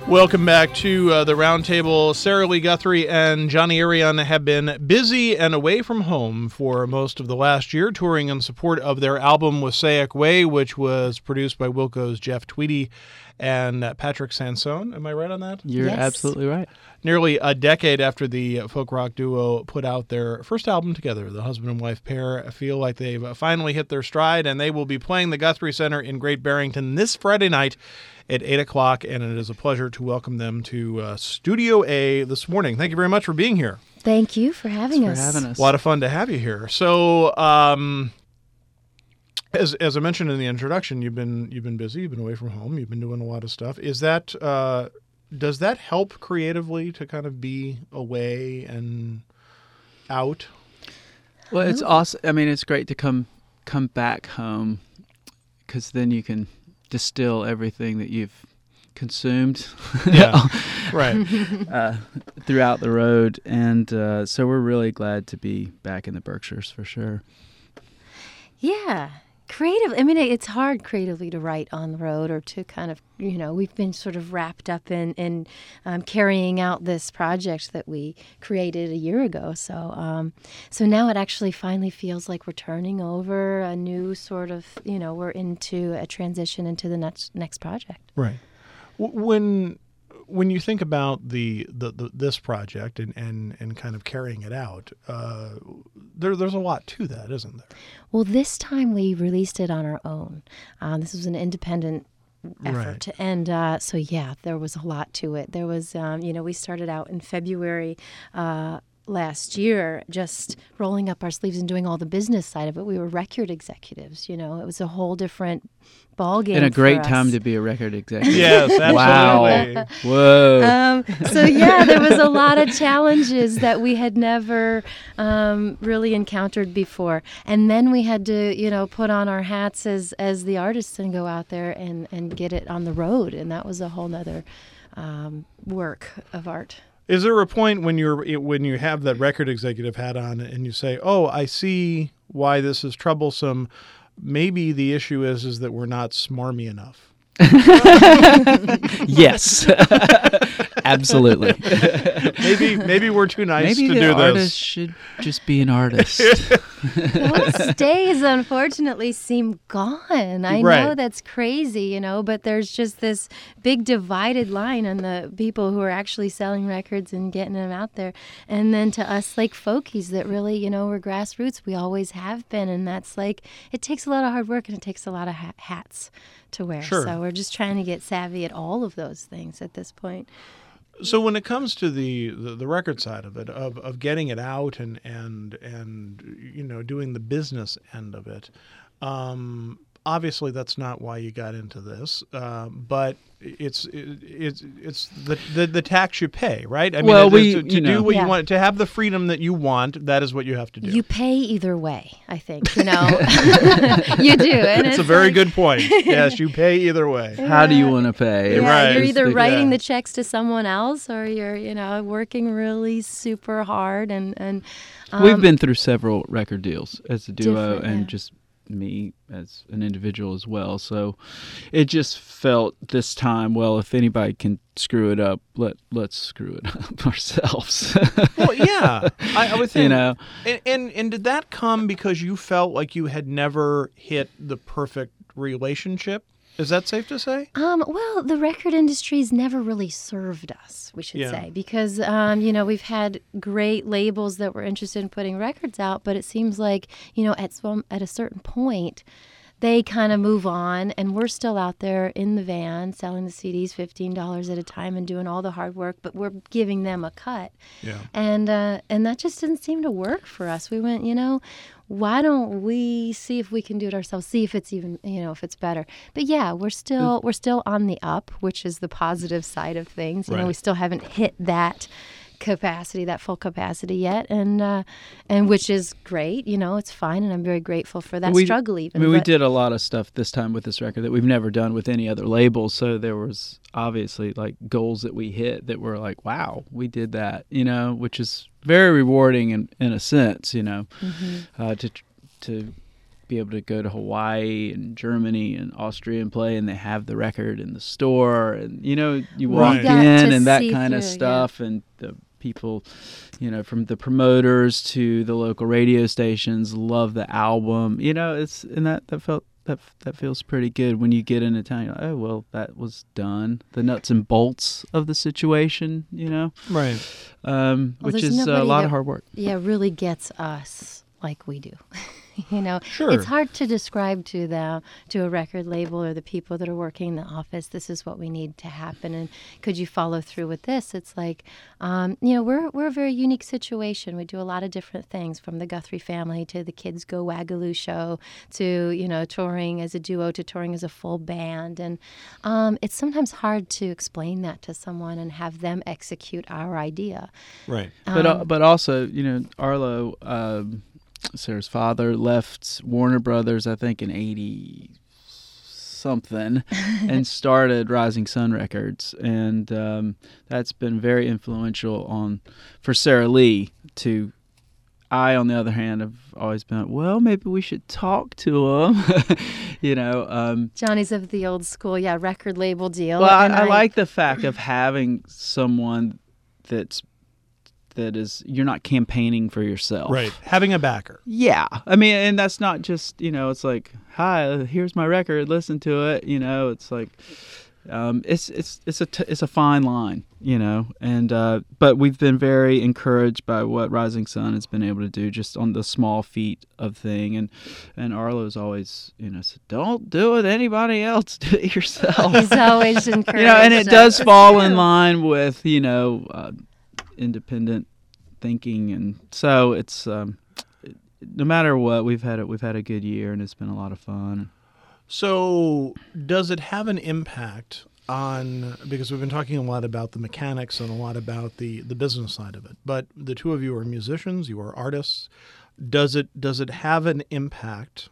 Welcome back to the Roundtable. Sarah Lee Guthrie and Johnny Arion have been busy and away from home for most of the last year, touring in support of their album Wassaic Way, which was produced by Wilco's Jeff Tweedy and Patrick Sansone. Am I right on that? You're absolutely right. Nearly a decade after the folk rock duo put out their first album together, the husband and wife pair feel like they've finally hit their stride, and they will be playing the Guthrie Center in Great Barrington this Friday night at 8 o'clock, and it is a pleasure to welcome them to Studio A this morning. Thank you very much for being here. Thank you for having us. A lot of fun to have you here. So, as I mentioned in the introduction, you've been busy, you've been away from home, you've been doing a lot of stuff. Is that does that help creatively to kind of be away and out? Well, it's awesome. I mean, it's great to come back home because then you can distill everything that you've consumed throughout the road. And so we're really glad to be back in the Berkshires for sure. Yeah. Creative. I mean, it's hard creatively to write on the road or to kind of, we've been sort of wrapped up in carrying out this project that we created a year ago. So now it actually finally feels like we're turning over a new sort of, we're into a transition into the next project. Right. When you think about this project and kind of carrying it out, there's a lot to that, isn't there? Well, this time we released it on our own. This was an independent effort. Right. And there was a lot to it. There was, we started out in February last year just rolling up our sleeves and doing all the business side of it. We were record executives, it was a whole different ballgame. And a great time to be a record executive. Yes, absolutely. Wow. Whoa. There was a lot of challenges that we had never really encountered before. And then we had to, put on our hats as the artists and go out there and get it on the road. And that was a whole nother work of art. Is there a point when you have that record executive hat on and you say, "Oh, I see why this is troublesome. Maybe the issue is that we're not smarmy enough"? Yes, absolutely. Maybe we're too nice to do this. Maybe the artist should just be an artist. Those days, unfortunately, seem gone. I know that's crazy, but there's just this big divided line on the people who are actually selling records and getting them out there, and then to us like folkies that really, we're grassroots. We always have been, and that's like it takes a lot of hard work and it takes a lot of hats to wear. Sure. So we're just trying to get savvy at all of those things at this point. So when it comes to the record side of it, of getting it out and doing the business end of it, obviously that's not why you got into this, but it's the tax you pay, right? I mean, to do what you want, to have the freedom that you want, that is what you have to do. You pay either way, I think. You do, and it's a very good point. Yes, you pay either way. How do you want to pay? Yeah, right. You're either writing the checks to someone else, or you're working really super hard, and we've been through several record deals as a duo, and just me as an individual as well. So it just felt this time, well, if anybody can screw it up, let's screw it up ourselves. Well, yeah, I would think. And did that come because you felt like you had never hit the perfect relationship? Is that safe to say? Well, the record industry's never really served us, we should say, because, we've had great labels that were interested in putting records out, but it seems like, at a certain point, they kind of move on, and we're still out there in the van selling the CDs $15 at a time and doing all the hard work, but we're giving them a cut. Yeah. And that just didn't seem to work for us. We went, why don't we see if we can do it ourselves, see if it's even, if it's better. But yeah, we're still on the up, which is the positive side of things. We still haven't hit that capacity, that full capacity yet, and which is great. It's fine, and I'm very grateful for that struggle even. I mean, we did a lot of stuff this time with this record that we've never done with any other label, so there was obviously like goals that we hit that were like, wow, we did that, which is very rewarding in a sense, to be able to go to Hawaii and Germany and Austria and play, and they have the record in the store, and you walk Right. in and that kind of through, stuff, and the people, from the promoters to the local radio stations love the album. That feels pretty good when you get into town. You're like, oh well, that was done. The nuts and bolts of the situation, Right. Which is a lot of hard work. Yeah, really gets us like we do. Sure. It's hard to describe to a record label or the people that are working in the office, this is what we need to happen, and could you follow through with this? It's like, we're a very unique situation. We do a lot of different things, from the Guthrie family to the Kids Go Wagaloo show to, touring as a duo to touring as a full band. And it's sometimes hard to explain that to someone and have them execute our idea. Right. But also, Arlo, Sarah's father, left Warner Brothers, I think, in 80 something, and started Rising Sun Records, and that's been very influential for Sarah Lee. I, on the other hand, have always been, well, maybe we should talk to him. Johnny's of the old school, record label deal. Well, I like the fact of having someone that is, you're not campaigning for yourself. Right. Having a backer. Yeah. I mean, and that's not just, it's like, hi, here's my record, listen to it. It's like, it's a fine line, and, but we've been very encouraged by what Rising Sun has been able to do just on the small feat of thing. And Arlo's always, said, don't do it anybody else, do it yourself. He's always encouraged. And it does fall in line with, independent thinking, and so it's no matter what, we've had a good year, and it's been a lot of fun. So does it have an impact on, because we've been talking a lot about the mechanics and a lot about the business side of it, but the two of you are musicians, you are artists. Does it have an impact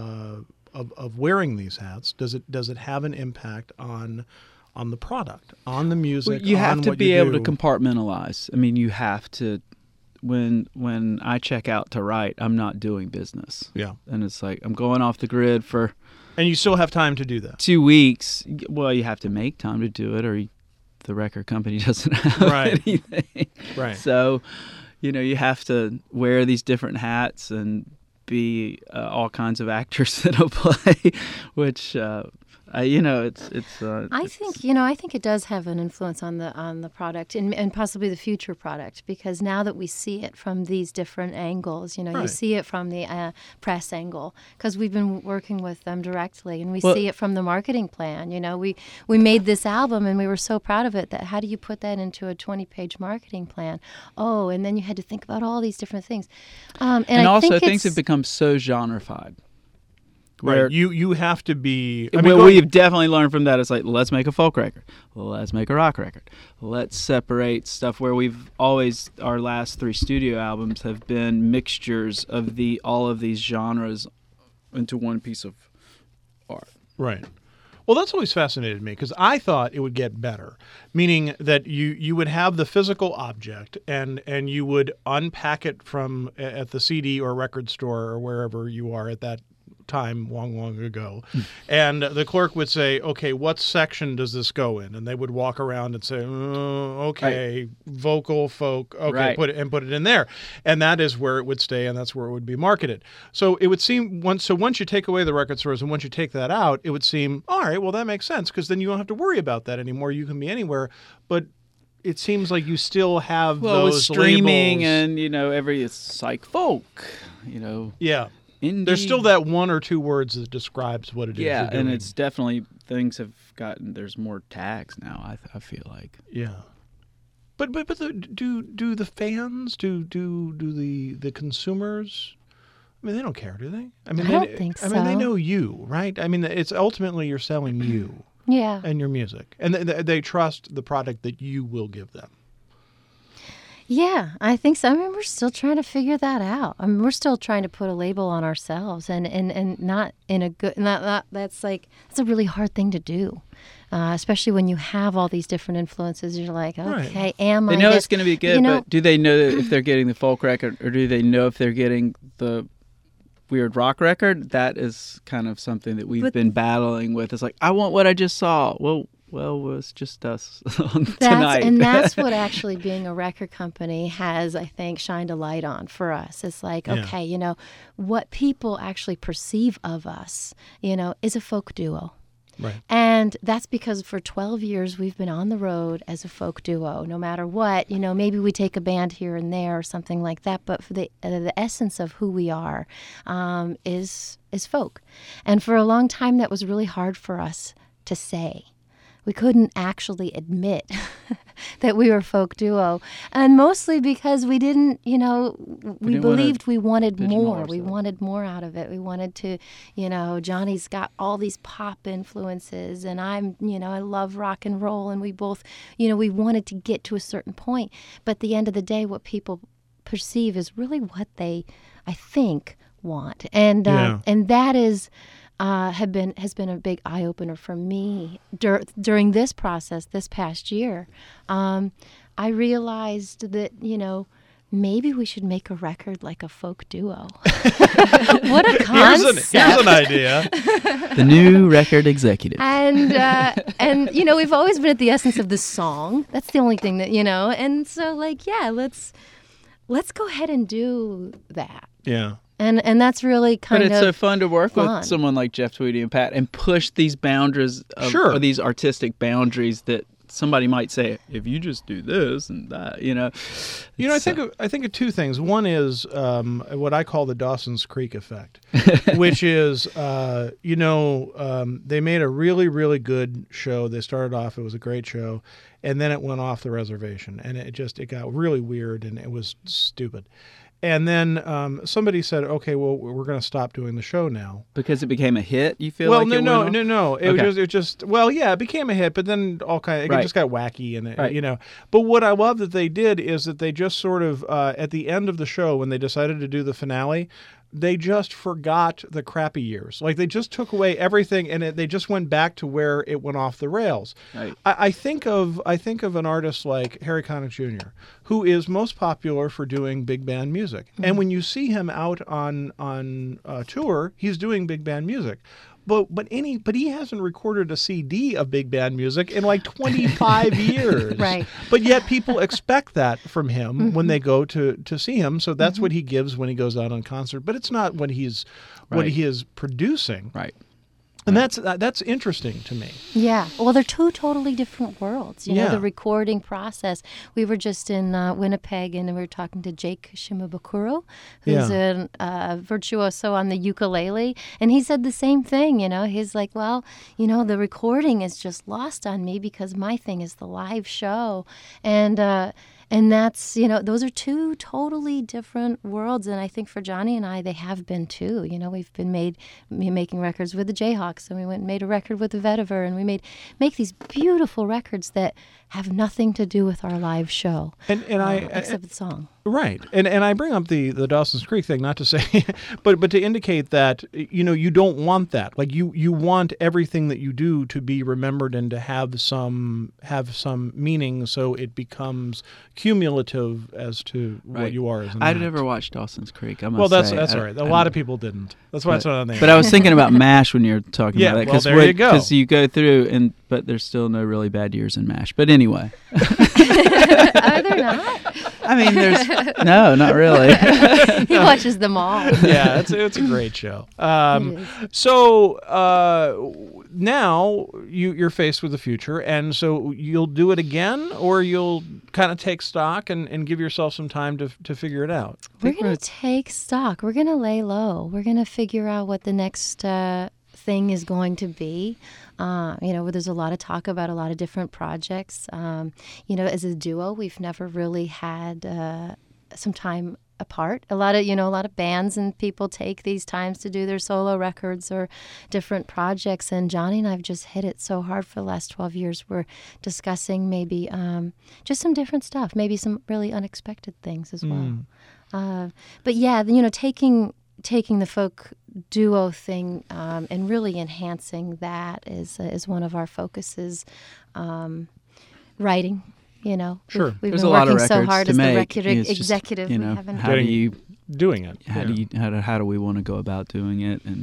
of wearing these hats? Does it have an impact on the product, on the music? Well, you have to be able to do? compartmentalize. I mean, you have to. When I check out to write, I'm not doing business. Yeah, and it's like I'm going off the grid for. And you still have time to do that. 2 weeks. Well, you have to make time to do it, or the record company doesn't have anything. Right. So, you have to wear these different hats and be all kinds of actors in a play, which. I think it does have an influence on the product and possibly the future product, because now that we see it from these different angles, you see it from the press angle, because we've been working with them directly, and we see it from the marketing plan. We made this album and we were so proud of it that how do you put that into a 20-page marketing plan? Oh, and then you had to think about all these different things. And also things have become so genreified. Right. You have to be. We've definitely learned from that. It's like, let's make a folk record. Let's make a rock record. Let's separate stuff where our last 3 studio albums have been mixtures of all of these genres into one piece of art. Right. Well, that's always fascinated me, because I thought it would get better, meaning that you would have the physical object and you would unpack it at the CD or record store or wherever you are at that time long ago, and the clerk would say, okay, what section does this go in? And they would walk around and say, okay, right. Vocal, folk, okay, right. put it in there, and that is where it would stay, and that's where it would be marketed. So it would seem once you take away the record stores and once you take that out, it would seem, all right, well, that makes sense, because then you don't have to worry about that anymore. You can be anywhere. But it seems like you still have those with streaming labels. And it's psych folk, yeah. Indie. There's still that 1 or 2 words that describes what it is. Yeah, and it's definitely, things have gotten, there's more tags now, I feel like. Yeah. But do the fans, do the consumers, I mean, they don't care, do they? I don't think so. I mean, they know you, right? I mean, it's ultimately you're selling you. Yeah. And your music. And they trust the product that you will give them. Yeah, I think so. I mean, we're still trying to figure that out. I mean, we're still trying to put a label on ourselves, and not in a good. That's a really hard thing to do, especially when you have all these different influences. You're like, okay, right. am I? They know it's going to be good, but do they know if they're getting the folk record, or do they know if they're getting the weird rock record, that is kind of something that we've been battling with. It's like, I want what I just saw. Well, it's just us tonight. And that's what actually being a record company has, I think, shined a light on for us. It's like, okay, you know, what people actually perceive of us, you know, is a folk duo. Right. And that's because for 12 years we've been on the road as a folk duo. No matter what, you know, maybe we take a band here and there or something like that, but for the essence of who we are is folk. And for a long time that was really hard for us to say. We couldn't actually admit that we were a folk duo. And mostly because we didn't, you know, we believed we wanted more. We wanted more out of it. We wanted to, you know, Johnny's got all these pop influences and I'm, you know, I love rock and roll. And we both, you know, we wanted to get to a certain point. But at the end of the day, what people perceive is really what they, I think, want. And that is... has been a big eye opener for me during this process this past year. I realized that, you know, maybe we should make a record like a folk duo. What a concept! Here's an idea. The new record executive. And you know, we've always been at the essence of the song. That's the only thing that, you know. And so, like, yeah, let's go ahead and do that. Yeah. And that's really kind of But it's so fun to work fun. with someone like Jeff Tweedy and Pat and push these boundaries of these artistic boundaries that somebody might say, if you just do this and that, you know. You know, I think of two things. One is what I call the Dawson's Creek effect, which is, you know, they made a really, really good show. They started off, it was a great show, and then it went off the reservation, and it got really weird, and it was stupid. And then somebody said, "Okay, well, we're going to stop doing the show now because it became a hit." You feel well, like no. It just well, yeah, it became a hit, but then it just got wacky, and you know. But what I love that they did is that they just sort of at the end of the show when they decided to do the finale, they just forgot the crappy years. Like they just took away everything, and they just went back to where it went off the rails. Right. I think of an artist like Harry Connick Jr., who is most popular for doing big band music. Mm-hmm. And when you see him out on tour, he's doing big band music. But he hasn't recorded a CD of big band music in like 25 years. Right. But yet people expect that from him when they go to see him. So that's what he gives when he goes out on concert. But it's not what he is producing. Right. And that's interesting to me. Yeah. Well, they're two totally different worlds. You know, the recording process. We were just in Winnipeg, and we were talking to Jake Shimabukuro, who's a virtuoso on the ukulele, and he said the same thing. You know, he's like, well, you know, the recording is just lost on me because my thing is the live show, and that's, you know, those are two totally different worlds. And I think for Johnny and I, they have been too. You know, we've been making records with the Jayhawks, and we went and made a record with the Vetiver, and we make these beautiful records that have nothing to do with our live show, except the song. Right. And I bring up the Dawson's Creek thing, not to say, but to indicate that, you know, you don't want that. Like you want everything that you do to be remembered and to have some meaning, so it becomes cumulative as to what you are as an I've act. never watched Dawson's Creek. That's all right. A lot of people didn't. That's why it's not on there. But I was thinking about MASH when you were talking about that. Well, there you go. Because you go through, but there's still no really bad years in MASH. But anyway. Are there not? I mean, no, not really. He watches them all. Yeah, it's a great show. So now you're faced with the future, and so you'll do it again, or you'll kind of take stock and give yourself some time to figure it out. We're going to take stock. We're going to lay low. We're going to figure out what the next thing is going to be. You know, there's a lot of talk about a lot of different projects. You know, as a duo, we've never really had some time apart. A lot of bands and people take these times to do their solo records or different projects. And Johnny and I have just hit it so hard for the last 12 years. We're discussing maybe just some different stuff, maybe some really unexpected things as well. But yeah, you know, taking the folk duo thing and really enhancing that is one of our focuses. Writing, you know. Sure. We've There's been a lot of working so records hard to as make. the record executive. You know, We haven't how do you doing it. How do we want to go about doing it, and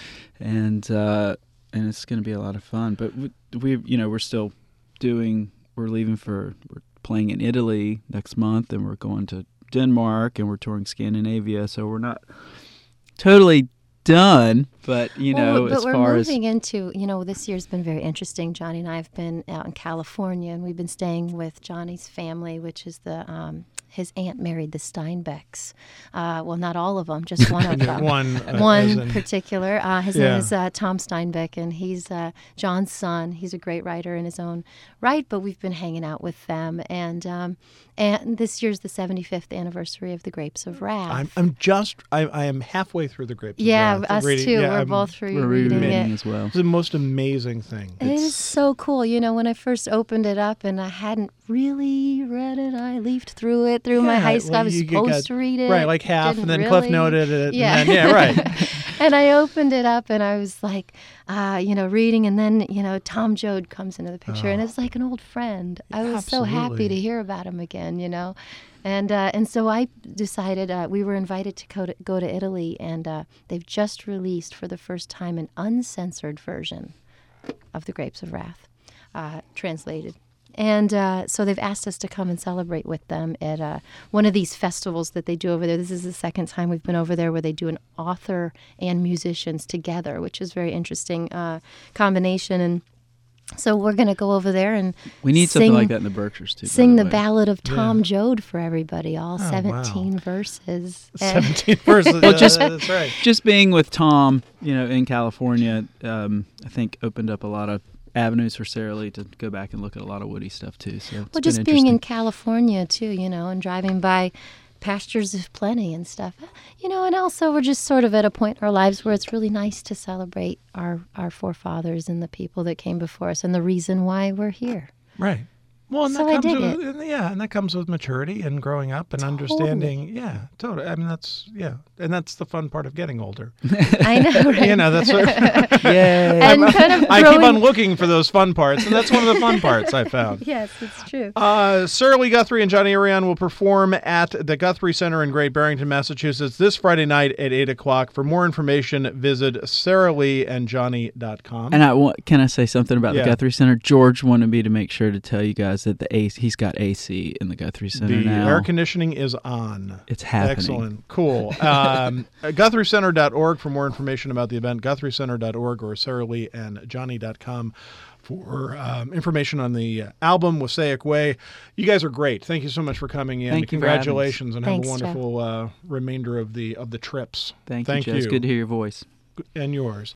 it's going to be a lot of fun. But we're still we're playing in Italy next month, and we're going to Denmark, and we're touring Scandinavia, so we're not totally done, but as we're far as moving into, this year's been very interesting. Johnny and I have been out in California, and we've been staying with Johnny's family, which is his aunt married the Steinbecks. Well, not all of them, just one of them. One particular. His name is Tom Steinbeck, and he's John's son. He's a great writer in his own right, but we've been hanging out with them. And this year's the 75th anniversary of the Grapes of Wrath. I am halfway through the Grapes of Wrath. Yeah, us too. Yeah, we're both rereading it as well. It's the most amazing thing. It is so cool. When I first opened it up and I hadn't really read it, I leafed through it through my high school. I was supposed to read it. Right, like half, and then really. Cliff noted it. Yeah, and then, right. And I opened it up and I was like, reading, and then, Tom Joad comes into the picture, and it's like an old friend. I was so happy to hear about him again, And so I decided we were invited to go to Italy, and they've just released for the first time an uncensored version of The Grapes of Wrath, translated. And so they've asked us to come and celebrate with them at one of these festivals that they do over there. This is the second time we've been over there where they do an author and musicians together, which is a very interesting combination. And so we're going to go over there and we need something like that in the Berkshires, too. Sing the Ballad of Tom Joad for everybody, all 17 verses. 17 verses. Well, that's right. Just being with Tom, in California, I think opened up a lot of avenues for Sarah Lee to go back and look at a lot of Woody stuff, too. So just being in California, too, and driving by pastures of plenty and stuff, and also we're just sort of at a point in our lives where it's really nice to celebrate our forefathers and the people that came before us and the reason why we're here. Right. Well, and So that I comes dig with, and that comes with maturity and growing up and understanding. Yeah, totally. I mean, and that's the fun part of getting older. I know, right? That's yay. And I keep on looking for those fun parts, and that's one of the fun parts I found. Yes, it's true. Sarah Lee Guthrie and Johnny Arion will perform at the Guthrie Center in Great Barrington, Massachusetts this Friday night at 8 o'clock. For more information, visit sarahleeandjohnny.com. And can I say something about the Guthrie Center? George wanted me to make sure to tell you guys that he's got AC in the Guthrie Center now. The air conditioning is on. It's happening. Excellent. Cool. GuthrieCenter.org for more information about the event, GuthrieCenter.org or SarahLeeandJohnny.com for information on the album, Wassaic Way. You guys are great. Thank you so much for coming in. Congratulations, and have a wonderful remainder of the trips. Thank you, Joe. It's good to hear your voice. And yours.